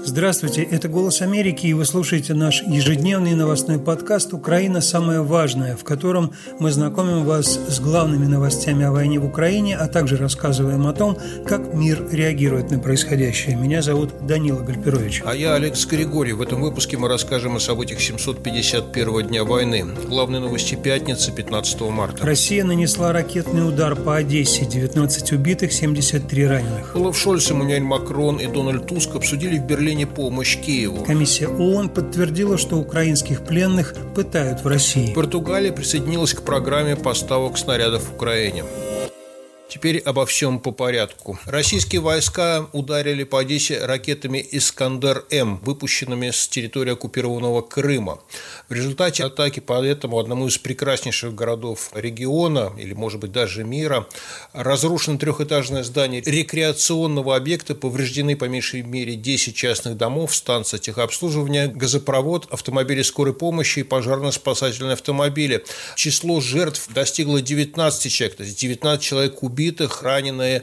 Здравствуйте, это «Голос Америки», и вы слушаете наш ежедневный новостной подкаст «Украина. Самое важное», в котором мы знакомим вас с главными новостями о войне в Украине, а также рассказываем о том, как мир реагирует на происходящее. Меня зовут Данила Гальперович. А я Алекс Григорий. В этом выпуске мы расскажем о событиях 751-го дня войны. Главные новости пятницы, 15 марта. Россия нанесла ракетный удар по Одессе. 19 убитых, 73 раненых. Олаф Шольц, Эммануэль Макрон и Дональд Туск обсудили в Берлине помощь Киеву. Комиссия ООН подтвердила, что украинских пленных пытают в России. Португалия присоединилась к программе поставок снарядов в Украине. Теперь обо всем по порядку. Российские войска ударили по Одессе ракетами «Искандер-М», выпущенными с территории оккупированного Крыма. В результате атаки по этому одному из прекраснейших городов региона, или, может быть, даже мира, разрушено трехэтажное здание рекреационного объекта, повреждены по меньшей мере 10 частных домов, станция техобслуживания, газопровод, автомобили скорой помощи и пожарно-спасательные автомобили. Число жертв достигло 19 человек, то есть 19 человек убитых, раненые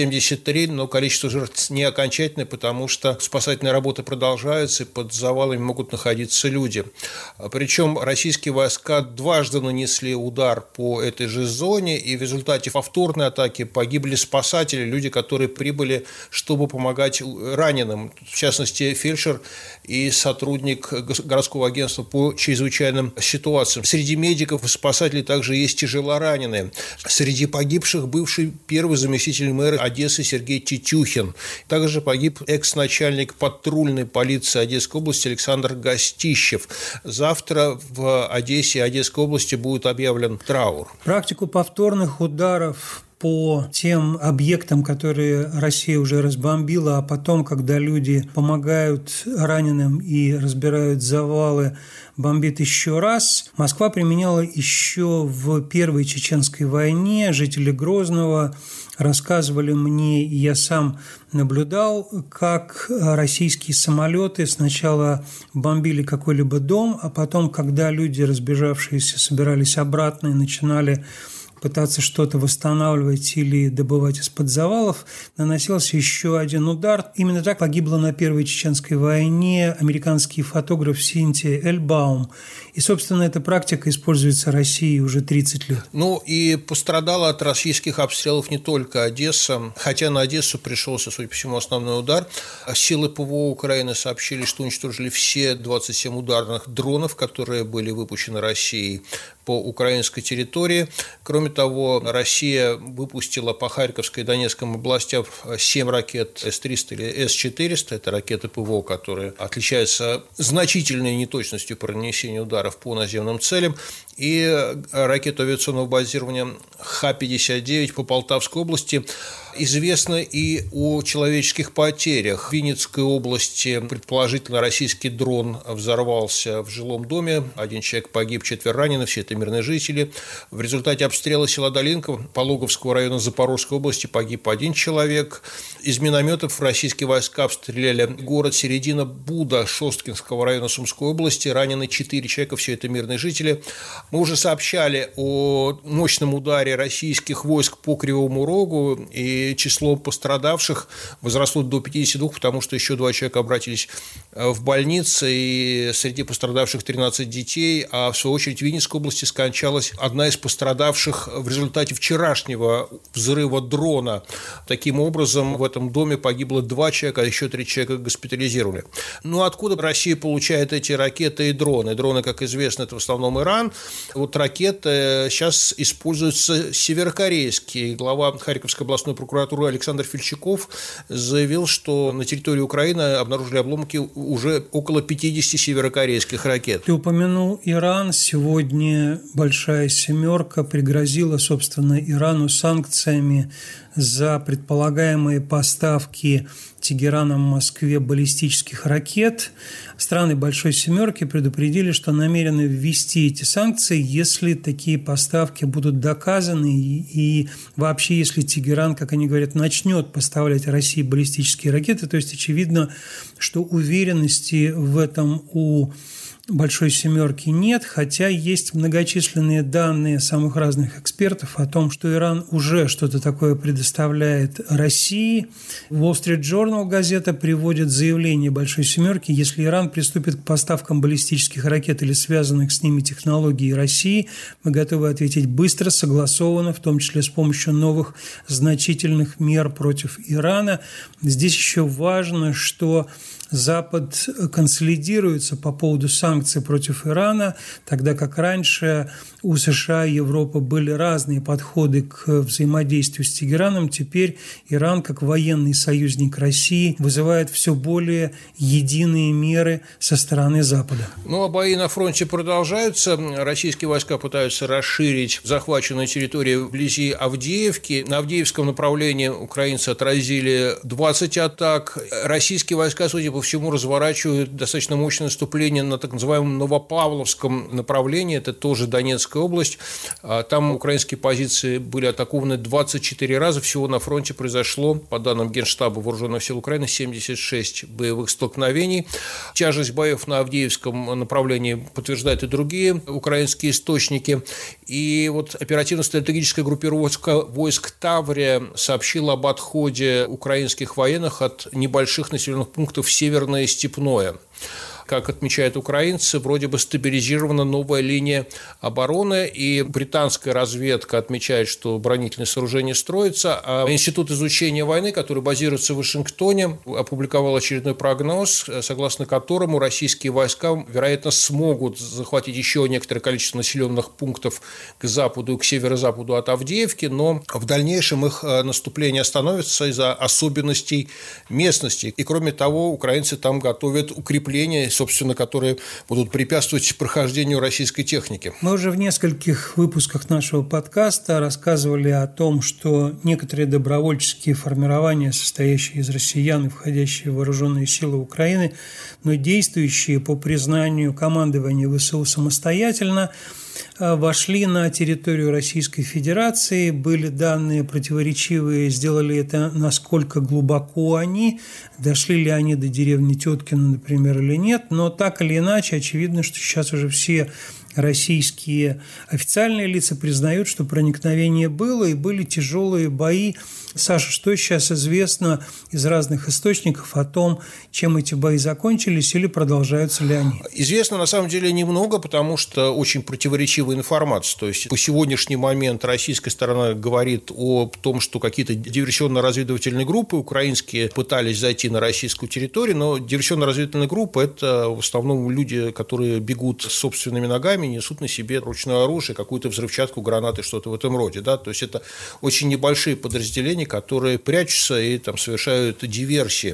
73, но количество жертв не окончательное, потому что спасательные работы продолжаются, и под завалами могут находиться люди. Причем российские войска дважды нанесли удар по этой же зоне, и в результате повторной атаки погибли спасатели, люди, которые прибыли, чтобы помогать раненым, в частности, фельдшер и сотрудник городского агентства по чрезвычайным ситуациям. Среди медиков и спасателей также есть тяжелораненые. Среди погибших бывший первый заместитель мэра Одессы Сергей Тетюхин. Также погиб экс-начальник патрульной полиции Одесской области Александр Гостищев. Завтра в Одессе и Одесской области будет объявлен траур. Практику повторных ударов по тем объектам, которые Россия уже разбомбила, а потом, когда люди помогают раненым и разбирают завалы, бомбит еще раз. Москва применяла еще в Первой Чеченской войне. Жители Грозного рассказывали мне, и я сам наблюдал, как российские самолеты сначала бомбили какой-либо дом, а потом, когда люди, разбежавшиеся, собирались обратно и начинали пытаться что-то восстанавливать или добывать из-под завалов, наносился еще один удар. Именно так погибла на Первой Чеченской войне американский фотограф Синтия Эльбаум. И, собственно, эта практика используется Россией уже 30 лет. Ну и пострадала от российских обстрелов не только Одесса, хотя на Одессу пришелся, судя по всему, основной удар. Силы ПВО Украины сообщили, что уничтожили все 27 ударных дронов, которые были выпущены Россией по украинской территории. Кроме того, Россия выпустила по Харьковской и Донецкой областям 7 ракет С-300 или С-400. Это ракеты ПВО, которые отличаются значительной неточностью по нанесению ударов по наземным целям. И ракету авиационного базирования Х-59 по Полтавской области. Известно и о человеческих потерях. В Винницкой области, предположительно, российский дрон взорвался в жилом доме. 1 человек погиб, 4 ранены, все это мирные жители. В результате обстрела села Долинка Пологовского района Запорожской области погиб 1 человек. Из минометов российские войска обстреляли город Середина Буда Шосткинского района Сумской области. Ранены 4 человека, все это мирные жители. Мы уже сообщали о мощном ударе российских войск по Кривому Рогу, и число пострадавших возросло до 52, потому что еще 2 человека обратились в больницы, и среди пострадавших 13 детей, а в свою очередь в Винницкой области скончалась одна из пострадавших в результате вчерашнего взрыва дрона. Таким образом, в этом доме погибло 2 человека, а еще 3 человека госпитализировали. Ну, откуда Россия получает эти ракеты и дроны? Дроны, как известно, это в основном Иран. Вот ракеты сейчас используются северокорейские. Глава Харьковской областной прокуратуры Александр Фельчаков заявил, что на территории Украины обнаружили обломки уже около 50 северокорейских ракет. Ты упомянул Иран. Сегодня Большая Семерка пригрозила, собственно, Ирану санкциями за предполагаемые поставки Тегераном Москве баллистических ракет. Страны Большой Семерки предупредили, что намерены ввести эти санкции, если такие поставки будут доказаны и вообще, если Тегеран, как они говорят, начнет поставлять России баллистические ракеты. То есть очевидно, что уверенности в этом у «Большой семерки» нет, хотя есть многочисленные данные самых разных экспертов о том, что Иран уже что-то такое предоставляет России. Wall Street Journal газета приводит заявление «Большой семерки», если Иран приступит к поставкам баллистических ракет или связанных с ними технологий России, мы готовы ответить быстро, согласованно, в том числе с помощью новых значительных мер против Ирана. Здесь еще важно, что Запад консолидируется по поводу санкций против Ирана, тогда как раньше у США и Европы были разные подходы к взаимодействию с Тегераном. Теперь Иран, как военный союзник России, вызывает все более единые меры со стороны Запада. А бои на фронте продолжаются. Российские войска пытаются расширить захваченную территорию вблизи Авдеевки. На Авдеевском направлении украинцы отразили 20 атак. Российские войска, судя по всему, разворачивают достаточно мощное наступление на так называемом Новопавловском направлении. Это тоже Донецкая область. Там украинские позиции были атакованы 24 раза. Всего на фронте произошло, по данным Генштаба Вооруженных сил Украины, 76 боевых столкновений. Тяжесть боев на Авдеевском направлении подтверждают и другие украинские источники. И оперативно-стратегическая группировка войск Таврия сообщила об отходе украинских военных от небольших населенных пунктов Северное и Степное. Как отмечают украинцы, вроде бы стабилизирована новая линия обороны, и британская разведка отмечает, что оборонительные сооружения строятся, а Институт изучения войны, который базируется в Вашингтоне, опубликовал очередной прогноз, согласно которому российские войска, вероятно, смогут захватить еще некоторое количество населенных пунктов к западу и к северо-западу от Авдеевки, но в дальнейшем их наступление остановится из-за особенностей местности. И, кроме того, украинцы там готовят укрепления, собственно, которые будут препятствовать прохождению российской техники. Мы уже в нескольких выпусках нашего подкаста рассказывали о том, что некоторые добровольческие формирования, состоящие из россиян и входящие в вооруженные силы Украины, но действующие по признанию командования ВСУ самостоятельно, вошли на территорию Российской Федерации, были данные противоречивые, сделали это насколько глубоко они, дошли ли они до деревни Теткино, например, или нет, но так или иначе, очевидно, что сейчас уже все российские официальные лица признают, что проникновение было и были тяжелые бои. Саша, что сейчас известно из разных источников о том, чем эти бои закончились или продолжаются ли они? Известно, на самом деле, немного, потому что очень противоречивая информация. То есть, по сегодняшний момент российская сторона говорит о том, что какие-то диверсионно-разведывательные группы украинские пытались зайти на российскую территорию, но диверсионно-разведывательные группы – это в основном люди, которые бегут собственными ногами, несут на себе ручное оружие, какую-то взрывчатку, гранаты, что-то в этом роде. Да? То есть, это очень небольшие подразделения, которые прячутся и там совершают диверсии.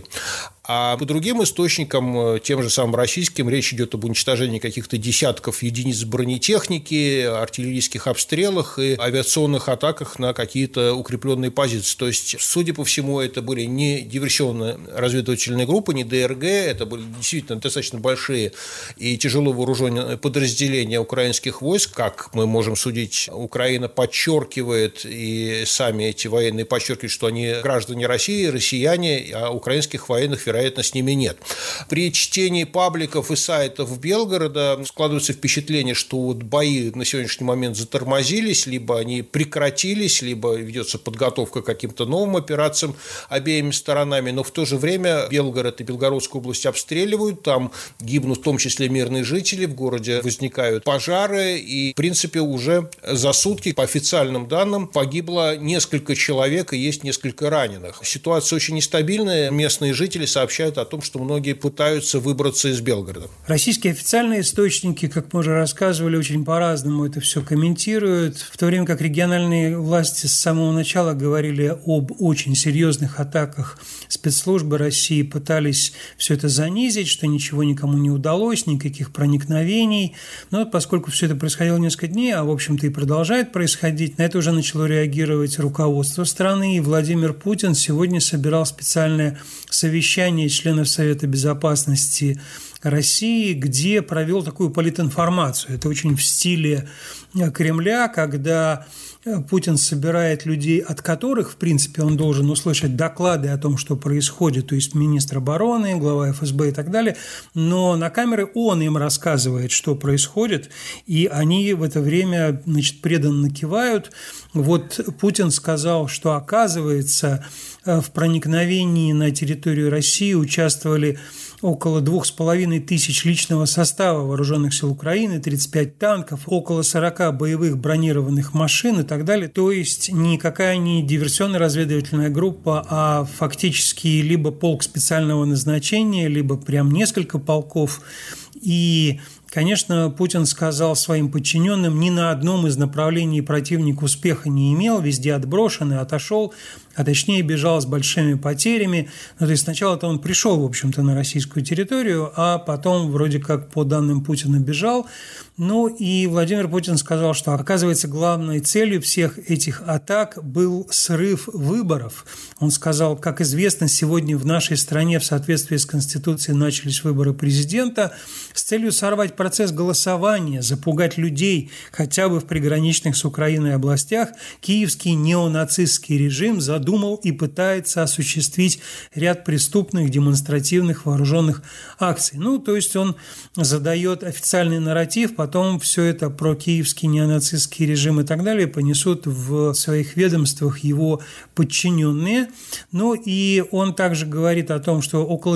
А по другим источникам, тем же самым российским, речь идет об уничтожении каких-то десятков единиц бронетехники, артиллерийских обстрелах и авиационных атаках на какие-то укрепленные позиции. То есть, судя по всему, это были не диверсионно-разведывательные группы, не ДРГ, это были действительно достаточно большие и тяжело вооруженные подразделения украинских войск. Как мы можем судить, Украина подчеркивает, и сами эти военные подчеркивают, что они граждане России, россияне, а украинских военных, вероятно, с ними нет. При чтении пабликов и сайтов Белгорода складывается впечатление, что бои на сегодняшний момент затормозились, либо они прекратились, либо ведется подготовка к каким-то новым операциям обеими сторонами, но в то же время Белгород и Белгородскую область обстреливают, там гибнут в том числе мирные жители, в городе возникают пожары, и, в принципе, уже за сутки, по официальным данным, погибло несколько человек и есть несколько раненых. Ситуация очень нестабильная, местные жители сообщают о том, что многие пытаются выбраться из Белгорода. Российские официальные источники, как мы уже рассказывали, очень по-разному это все комментируют, в то время как региональные власти с самого начала говорили об очень серьезных атаках спецслужбы России, пытались все это занизить, что ничего никому не удалось, никаких проникновений. Но поскольку все это происходило несколько дней, а в общем-то и продолжает происходить, на это уже начало реагировать руководство страны, и Владимир Путин сегодня собирал специальное совещание членов Совета Безопасности России, где провел такую политинформацию. Это очень в стиле Кремля, когда Путин собирает людей, от которых, в принципе, он должен услышать доклады о том, что происходит, то есть министр обороны, глава ФСБ и так далее, но на камеры он им рассказывает, что происходит, и они в это время, преданно кивают. Вот Путин сказал, что, оказывается, в проникновении на территорию России участвовали около 2500 личного состава вооруженных сил Украины, 35 танков, около 40 боевых бронированных машин и так далее. То есть никакая не диверсионно-разведывательная группа, а фактически либо полк специального назначения, либо прям несколько полков. И, конечно, Путин сказал своим подчиненным, ни на одном из направлений противник успеха не имел, везде отброшен и отошел, а точнее бежал с большими потерями. То есть сначала-то он пришел, в общем-то, на российскую территорию, а потом вроде как по данным Путина бежал. И Владимир Путин сказал, что, оказывается, главной целью всех этих атак был срыв выборов. Он сказал, как известно, сегодня в нашей стране в соответствии с Конституцией начались выборы президента с целью сорвать процесс голосования, запугать людей хотя бы в приграничных с Украиной областях. Киевский неонацистский режим задумал и пытается осуществить ряд преступных демонстративных вооруженных акций. То есть он задает официальный нарратив, потом все это про киевский неонацистский режим и так далее понесут в своих ведомствах его подчиненные. И он также говорит о том, что около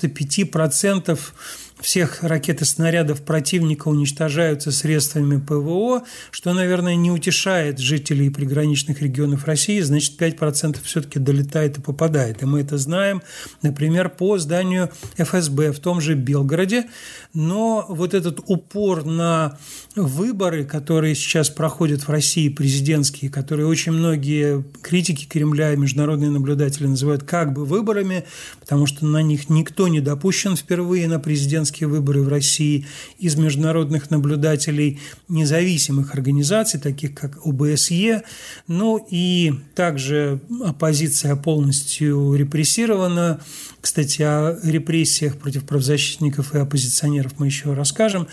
95% всех ракет и снарядов противника уничтожаются средствами ПВО, что, наверное, не утешает жителей приграничных регионов России, значит, 5% все-таки долетает и попадает. И мы это знаем, например, по зданию ФСБ в том же Белгороде. Но вот этот упор на выборы, которые сейчас проходят в России, президентские, которые очень многие критики Кремля и международные наблюдатели называют как бы выборами, потому что на них никто не допущен впервые на президентские выборы в России из международных наблюдателей независимых организаций, таких как ОБСЕ. И также оппозиция полностью репрессирована. Кстати, о репрессиях против правозащитников и оппозиционеров мы еще расскажем.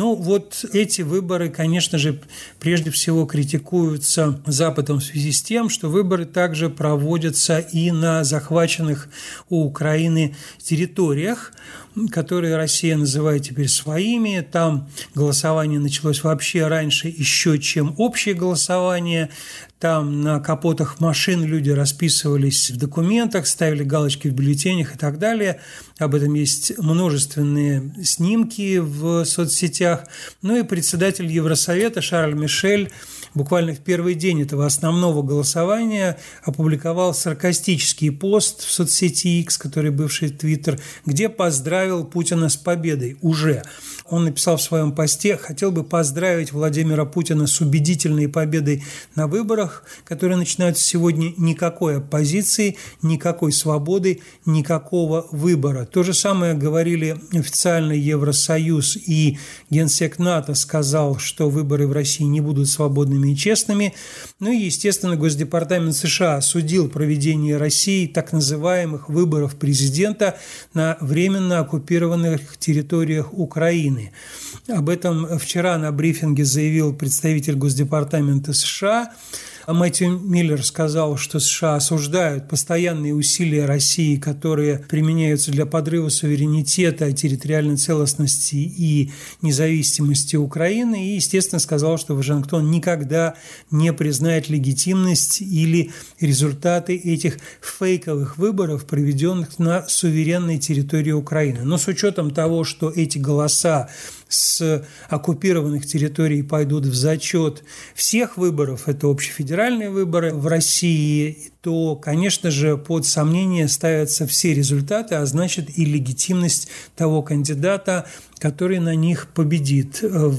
Вот эти выборы, конечно же, прежде всего критикуются Западом в связи с тем, что выборы также проводятся и на захваченных у Украины территориях, которые Россия называет теперь своими. Там голосование началось вообще раньше еще, чем общее голосование. Там на капотах машин люди расписывались в документах, ставили галочки в бюллетенях и так далее. Об этом есть множественные снимки в соцсетях. И председатель Евросовета Шарль Мишель буквально в первый день этого основного голосования опубликовал саркастический пост в соцсети X, который бывший Twitter, где поздравил Путина с победой уже. Он написал в своем посте: «Хотел бы поздравить Владимира Путина с убедительной победой на выборах, которые начинаются сегодня. Никакой оппозиции, никакой свободы, никакого выбора». То же самое говорили официально Евросоюз, и генсек НАТО сказал, что выборы в России не будут свободными и честными. И, естественно, Госдепартамент США осудил проведение России так называемых выборов президента на временно оккупированных территориях Украины. Об этом вчера на брифинге заявил представитель Госдепартамента США. Мэтью Миллер сказал, что США осуждают постоянные усилия России, которые применяются для подрыва суверенитета, территориальной целостности и независимости Украины. И, естественно, сказал, что Вашингтон никогда не признает легитимность или результаты этих фейковых выборов, проведенных на суверенной территории Украины. Но с учетом того, что эти голоса с оккупированных территорий пойдут в зачет всех выборов, это общефедеральные выборы в России, то, конечно же, под сомнение ставятся все результаты, а значит и легитимность того кандидата, который на них победит.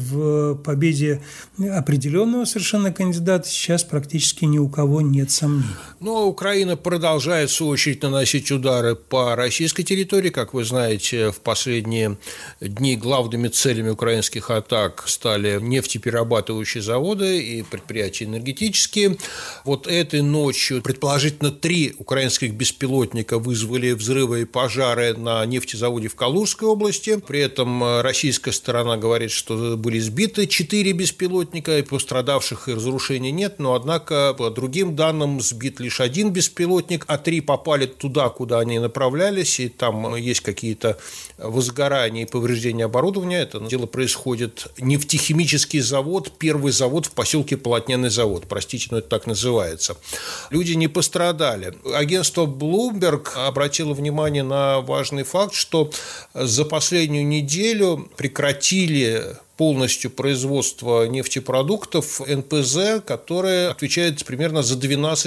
В победе определенного совершенно кандидата сейчас практически ни у кого нет сомнений. Украина продолжает, в свою очередь, наносить удары по российской территории. Как вы знаете, в последние дни главными целями украинских атак стали нефтеперерабатывающие заводы и предприятия энергетические. Вот этой ночью предположительно Положительно 3 украинских беспилотника вызвали взрывы и пожары на нефтезаводе в Калужской области. При этом российская сторона говорит, что были сбиты 4 беспилотника, и пострадавших и разрушений нет, но, однако, по другим данным, сбит лишь 1 беспилотник, а 3 попали туда, куда они направлялись, и там есть какие-то возгорания и повреждения оборудования. Это дело происходит нефтехимический завод, первый завод в поселке Полотняный завод, простите, но это так называется. Люди не пострадали. Агентство Bloomberg обратило внимание на важный факт, что за последнюю неделю прекратили полностью производство нефтепродуктов НПЗ, которое отвечает примерно за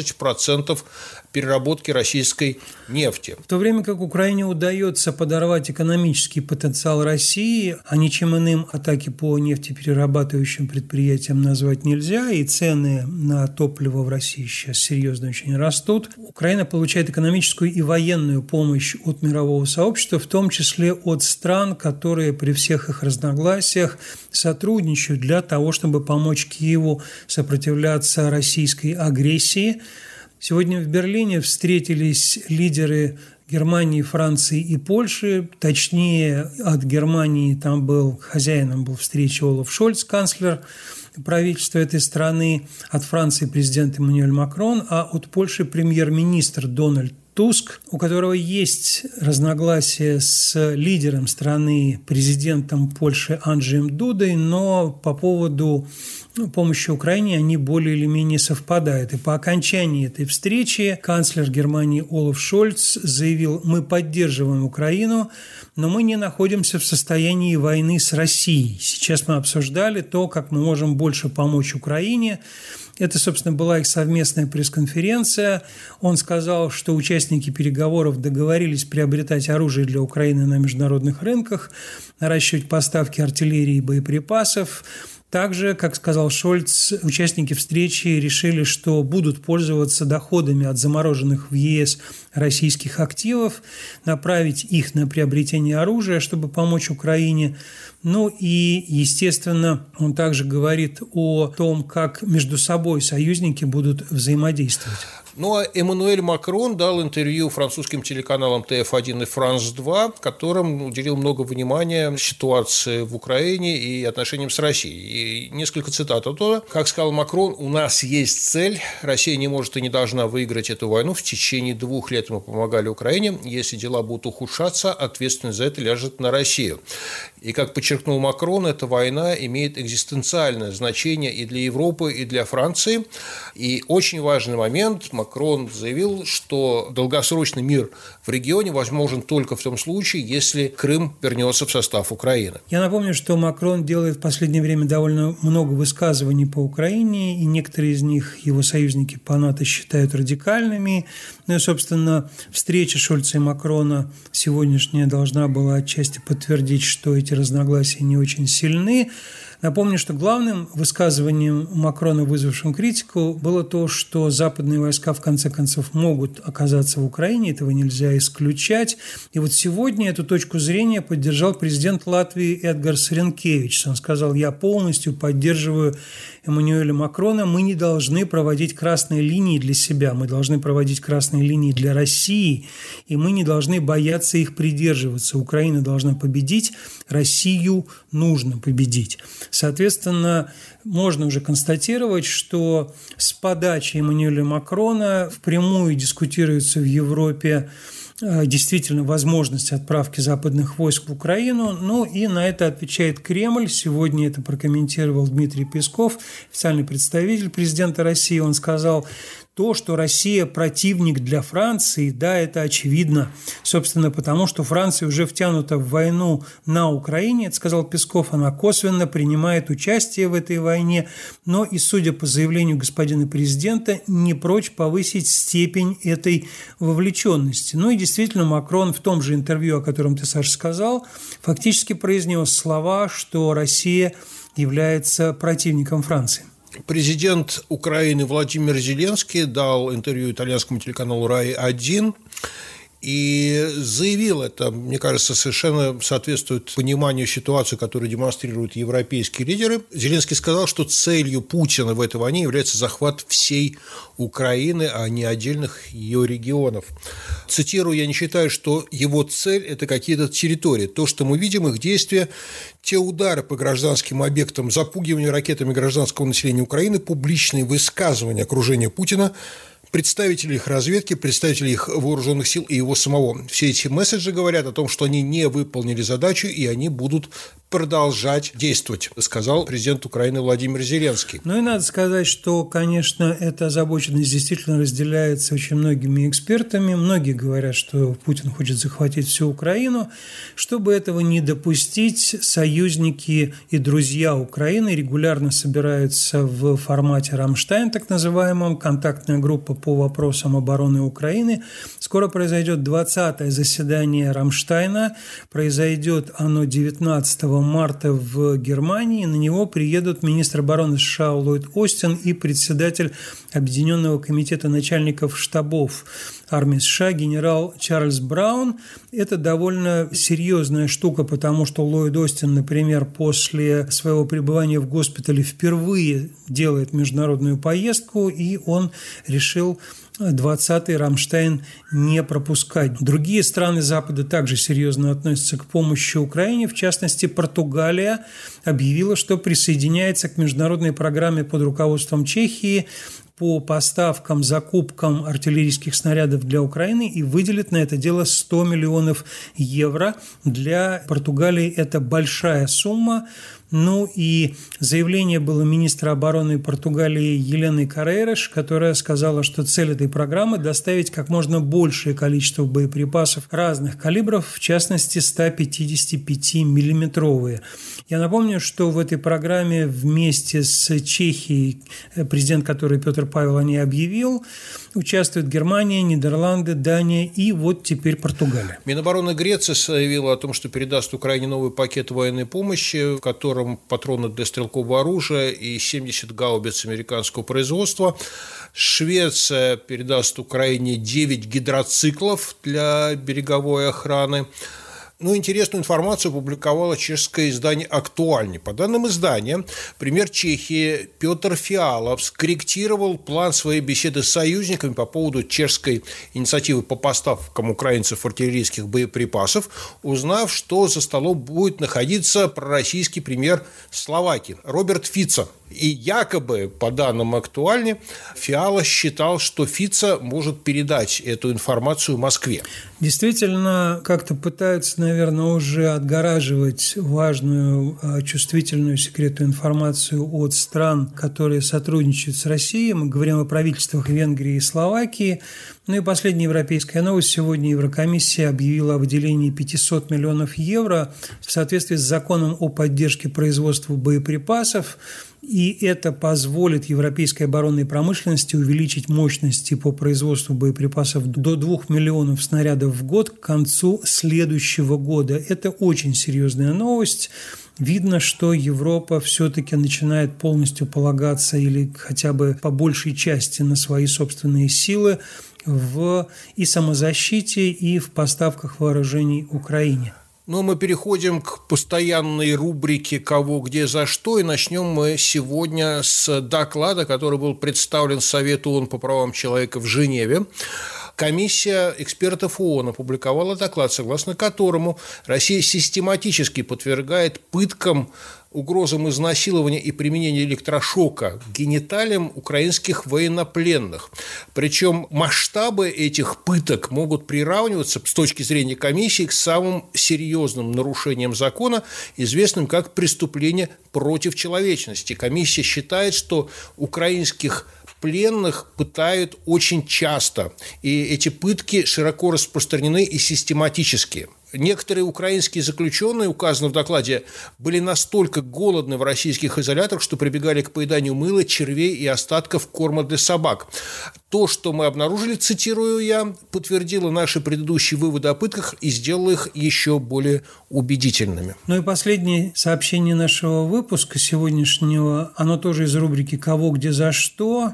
12% переработки российской нефти. В то время как Украине удается подорвать экономический потенциал России, а ничем иным атаки по нефтеперерабатывающим предприятиям назвать нельзя, и цены на топливо в России сейчас серьезно очень растут, Украина получает экономическую и военную помощь от мирового сообщества, в том числе от стран, которые при всех их разногласиях сотрудничают для того, чтобы помочь Киеву сопротивляться российской агрессии. Сегодня в Берлине встретились лидеры Германии, Франции и Польши. Точнее, от Германии там хозяином был встречи Олаф Шольц, канцлер правительства этой страны, от Франции президент Эммануэль Макрон, а от Польши премьер-министр Дональд Туск, у которого есть разногласия с лидером страны, президентом Польши Анджеем Дудой, но по поводу помощи Украине они более или менее совпадают. И по окончании этой встречи канцлер Германии Олаф Шольц заявил: мы поддерживаем Украину, но мы не находимся в состоянии войны с Россией. Сейчас мы обсуждали то, как мы можем больше помочь Украине. Это, собственно, была их совместная пресс-конференция. Он сказал, что участники переговоров договорились приобретать оружие для Украины на международных рынках, наращивать поставки артиллерии и боеприпасов. Также, как сказал Шольц, участники встречи решили, что будут пользоваться доходами от замороженных в ЕС российских активов, направить их на приобретение оружия, чтобы помочь Украине. Ну и, естественно, он также говорит о том, как между собой союзники будут взаимодействовать. Ну, а Эммануэль Макрон дал интервью французским телеканалам ТФ1 и Франс-2, которым уделил много внимания ситуации в Украине и отношениям с Россией. И несколько цитат оттуда. Как сказал Макрон: у нас есть цель, Россия не может и не должна выиграть эту войну. В течение 2 лет мы помогали Украине. Если дела будут ухудшаться, ответственность за это ляжет на Россию. И, как подчеркнул Макрон, эта война имеет экзистенциальное значение и для Европы, и для Франции. И очень важный момент: Макрон заявил, что долгосрочный мир в регионе возможен только в том случае, если Крым вернется в состав Украины. Я напомню, что Макрон делает в последнее время довольно много высказываний по Украине, и некоторые из них его союзники по НАТО считают радикальными. Ну и, собственно, встреча Шольца и Макрона сегодняшняя должна была отчасти подтвердить, что эти разногласия не очень сильны. Напомню, что главным высказыванием Макрона, вызвавшим критику, было то, что западные войска в конце концов могут оказаться в Украине, этого нельзя исключать. И вот сегодня эту точку зрения поддержал президент Латвии Эдгарс Ринкевичс. Он сказал: я полностью поддерживаю Эммануэля Макрона, мы не должны проводить красные линии для себя, мы должны проводить красные линии для России, и мы не должны бояться их придерживаться. Украина должна победить, Россию нужно победить. Соответственно, можно уже констатировать, что с подачи Эммануэля Макрона впрямую дискутируется в Европе действительно возможность отправки западных войск в Украину. Ну и на это отвечает Кремль. Сегодня это прокомментировал Дмитрий Песков, официальный представитель президента России. Он сказал: то, что Россия противник для Франции, да, это очевидно. Собственно, потому что Франция уже втянута в войну на Украине, это сказал Песков, она косвенно принимает участие в этой войне, но и, судя по заявлению господина президента, не прочь повысить степень этой вовлеченности. Ну и действительно, Макрон в том же интервью, о котором ты, Саша, сказал, фактически произнес слова, что Россия является противником Франции. Президент Украины Владимир Зеленский дал интервью итальянскому телеканалу «Рай-1» и заявил это, мне кажется, совершенно соответствует пониманию ситуации, которую демонстрируют европейские лидеры. Зеленский сказал, что целью Путина в этой войне является захват всей Украины, а не отдельных ее регионов. Цитирую, я не считаю, что его цель – это какие-то территории. То, что мы видим, их действия, те удары по гражданским объектам, запугивание ракетами гражданского населения Украины, публичные высказывания окружения Путина, представители их разведки, представители их вооруженных сил и его самого. Все эти месседжи говорят о том, что они не выполнили задачу, и они будут продолжать действовать, сказал президент Украины Владимир Зеленский. Ну и надо сказать, что, конечно, эта озабоченность действительно разделяется очень многими экспертами. Многие говорят, что Путин хочет захватить всю Украину. Чтобы этого не допустить, союзники и друзья Украины регулярно собираются в формате «Рамштайн», так называемом, контактная группа по вопросам обороны Украины. Скоро произойдет 20-е заседание Рамштайна. Произойдет оно 19 марта в Германии. На него приедут министр обороны США Ллойд Остин и председатель Объединенного комитета начальников штабов армии США генерал Чарльз Браун. Это довольно серьезная штука, потому что Ллойд Остин, например, после своего пребывания в госпитале впервые делает международную поездку, и он решил 20-й Рамштайн не пропускать. Другие страны Запада также серьезно относятся к помощи Украине. В частности, Португалия объявила, что присоединяется к международной программе под руководством Чехии по поставкам, закупкам артиллерийских снарядов для Украины и выделит на это дело 100 миллионов евро. Для Португалии это большая сумма. Ну и заявление было министра обороны Португалии Елены Карейраш, которая сказала, что цель этой программы – доставить как можно большее количество боеприпасов разных калибров, в частности 155-миллиметровые. Я напомню, что в этой программе вместе с Чехией, президент которой Петр Павел о ней объявил, участвуют Германия, Нидерланды, Дания и вот теперь Португалия. Минобороны Греции заявила о том, что передаст Украине новый пакет военной помощи, в котором патроны для стрелкового оружия и 70 гаубиц американского производства. Швеция передаст Украине 9 гидроциклов для береговой охраны. Интересную информацию опубликовало чешское издание «Актуальный». По данным издания, премьер Чехии Петр Фиала скорректировал план своей беседы с союзниками по поводу чешской инициативы по поставкам украинцев артиллерийских боеприпасов, узнав, что за столом будет находиться пророссийский премьер Словакии Роберт Фицо. И якобы, по данным «Актуальный», Фиала считал, что Фицо может передать эту информацию Москве. Действительно, как-то пытаются, наверное, уже отгораживать важную, чувствительную, секретную информацию от стран, которые сотрудничают с Россией. Мы говорим о правительствах Венгрии и Словакии. Ну и последняя европейская новость. Сегодня Еврокомиссия объявила о выделении 500 миллионов евро в соответствии с законом о поддержке производства боеприпасов. И это позволит европейской оборонной промышленности увеличить мощности по производству боеприпасов до 2 миллионов снарядов в год к концу следующего года. Это очень серьезная новость. Видно, что Европа все-таки начинает полностью полагаться или хотя бы по большей части на свои собственные силы в и самозащите, и в поставках вооружений Украине. Но мы переходим к постоянной рубрике «Кого, где, за что», и начнем мы сегодня с доклада, который был представлен Совету ООН по правам человека в Женеве. Комиссия экспертов ООН опубликовала доклад, согласно которому Россия систематически подвергает пыткам, угрозам изнасилования и применения электрошока к гениталиям украинских военнопленных. Причем масштабы этих пыток могут приравниваться с точки зрения комиссии к самым серьезным нарушениям закона, известным как преступление против человечности. Комиссия считает, что украинских пленных пытают очень часто, и эти пытки широко распространены и систематические. Некоторые украинские заключенные, указаны в докладе, были настолько голодны в российских изоляторах, что прибегали к поеданию мыла, червей и остатков корма для собак. То, что мы обнаружили, цитирую я, подтвердило наши предыдущие выводы о пытках и сделало их еще более убедительными. Ну и последнее сообщение нашего выпуска сегодняшнего, оно тоже из рубрики «Кого, где, за что».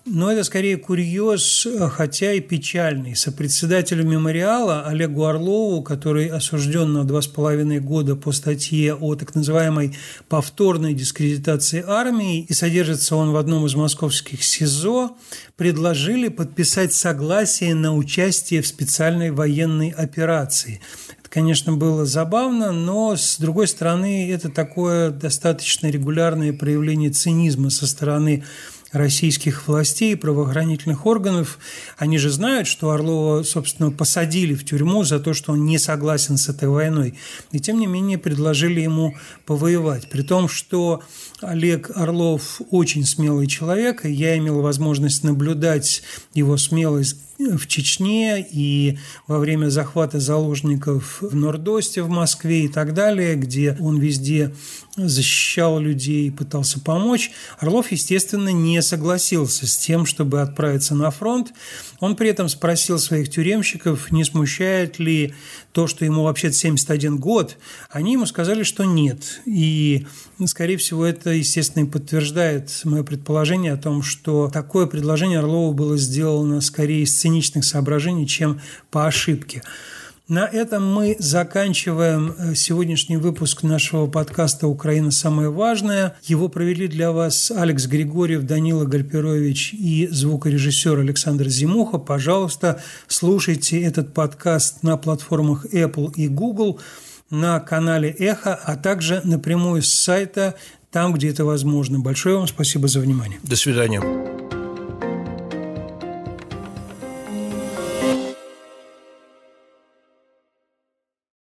Но это скорее курьез, хотя и печальный. Сопредседателю мемориала Олегу Орлову, который осужден на 2,5 года по статье о так называемой повторной дискредитации армии, и содержится он в одном из московских СИЗО, предложили подписать согласие на участие в специальной военной операции. Это, конечно, было забавно, но, с другой стороны, это такое достаточно регулярное проявление цинизма со стороны российских властей и правоохранительных органов. Они же знают, что Орлова, собственно, посадили в тюрьму за то, что он не согласен с этой войной. И, тем не менее, предложили ему повоевать. При том, что Олег Орлов очень смелый человек, и я имел возможность наблюдать его смелость в Чечне и во время захвата заложников в Нордосте в Москве и так далее, где он везде защищал людей, пытался помочь. Орлов, естественно, не согласился с тем, чтобы отправиться на фронт. Он при этом спросил своих тюремщиков, не смущает ли то, что ему вообще-то 71 год. Они ему сказали, что нет. И, скорее всего, это, естественно, подтверждает мое предположение о том, что такое предложение Орлову было сделано скорее из циничных соображений, чем по ошибке. На этом мы заканчиваем сегодняшний выпуск нашего подкаста «Украина. Самое важное». Его провели для вас Алекс Григорьев, Данила Гальперович и звукорежиссер Александр Зимуха. Пожалуйста, слушайте этот подкаст на платформах Apple и Google, на канале «Эхо», а также напрямую с сайта, там, где это возможно. Большое вам спасибо за внимание. До свидания.